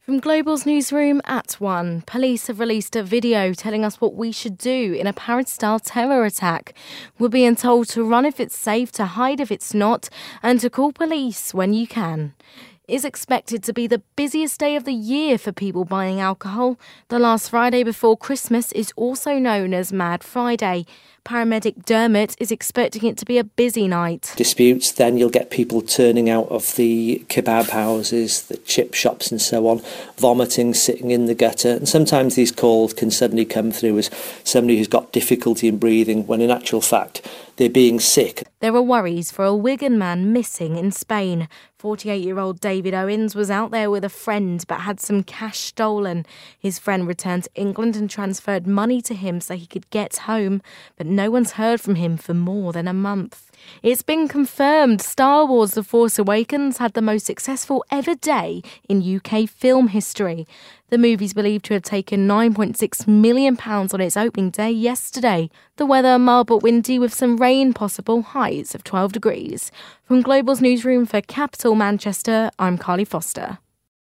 From Global's newsroom at 1, police have released a video telling us what we should do in a Paris-style terror attack. We're being told to run if it's safe, to hide if it's not, and to call police when you can. It's expected to be the busiest day of the year for people buying alcohol. The last Friday before Christmas is also known as Mad Friday. Paramedic Dermot is expecting it to be a busy night. Disputes, then you'll get people turning out of the kebab houses, the chip shops and so on, vomiting, sitting in the gutter. And sometimes these calls can suddenly come through as somebody who's got difficulty in breathing, when in actual fact they're being sick. There are worries for a Wigan man missing in Spain. 48-year-old David Owens was out there with a friend but had some cash stolen. His friend returned to England and transferred money to him so he could get home, but no one's heard from him for more than a month. It's been confirmed Star Wars The Force Awakens had the most successful ever day in UK film history. The movie's believed to have taken £9.6 million on its opening day yesterday. The weather mild but windy with some rain possible, highs of 12 degrees. From Global's newsroom for Capital Manchester, I'm Carly Foster.